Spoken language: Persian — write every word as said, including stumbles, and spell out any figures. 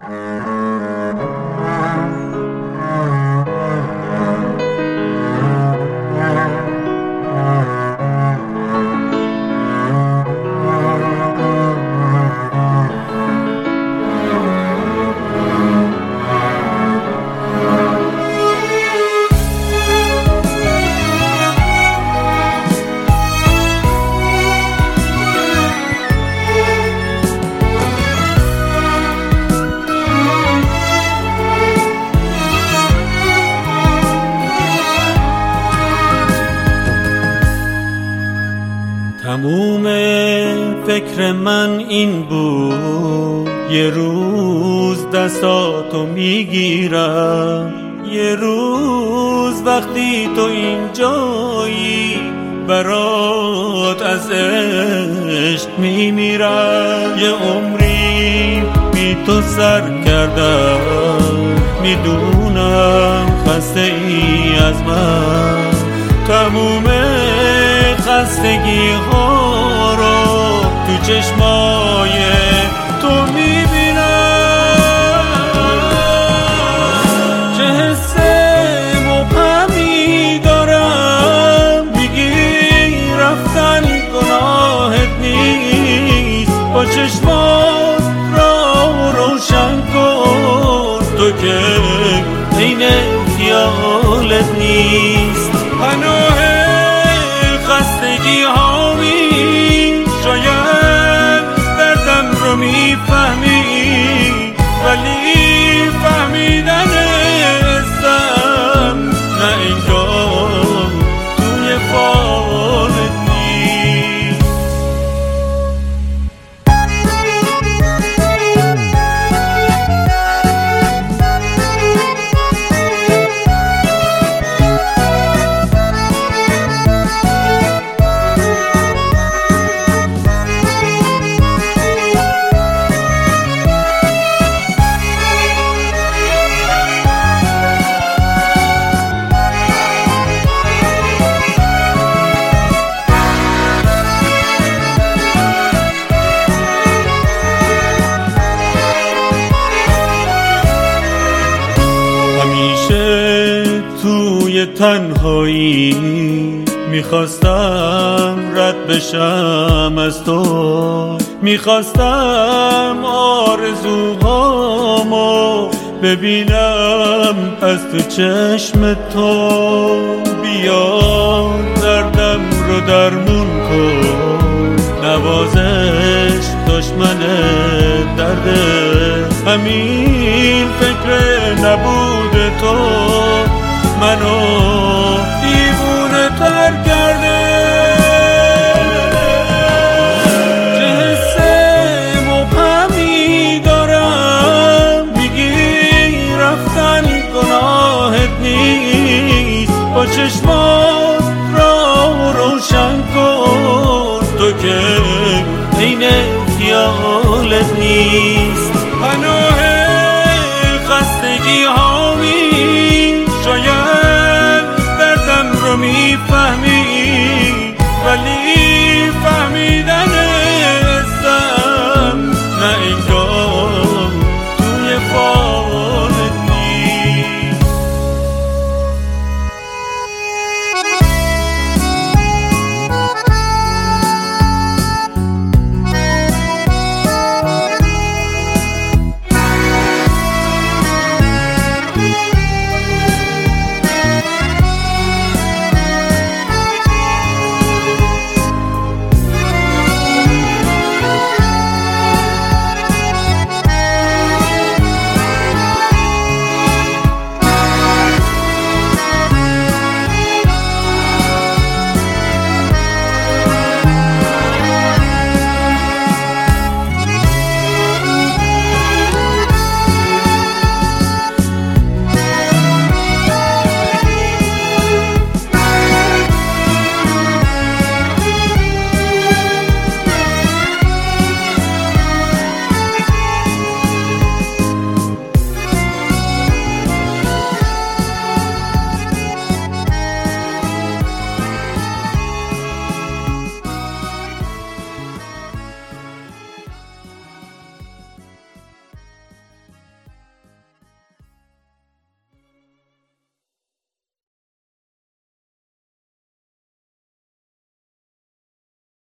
تموم فکر من این بود یه روز دستاتو میگیرم، یه روز وقتی تو اینجایی برات از عشق میمیرم. یه عمری بی تو سر کردم، میدونم خسته ای از من، تموم خستگی ها رو تو چشمای تو میبینم. چه حس مبهمی دارم، میگی رفتن گناهت نیست، با چشمات را روشن کن، تو که عین خیالت نیست. پناه خستگی هامی شاید دردم رو میفهمی، ولی فهمیدن حسم نه انگار توی فالت نیست. توی تنهایی میخواستم رد بشم از تو، میخواستم آرزوهامو ببینم از تو چشم تو. بیا دردم رو درمون کن، نوازش دشمن درده، همین فکر نبود تو منو دیوونه تر کرده. چه حس مبهمی دارم، میگی رفتن گناهت نیست، با چشمات را روشن کن، تو که عین خیالت نیست. پناه خستگی هامی شاید دردم رو میفهمی، ولی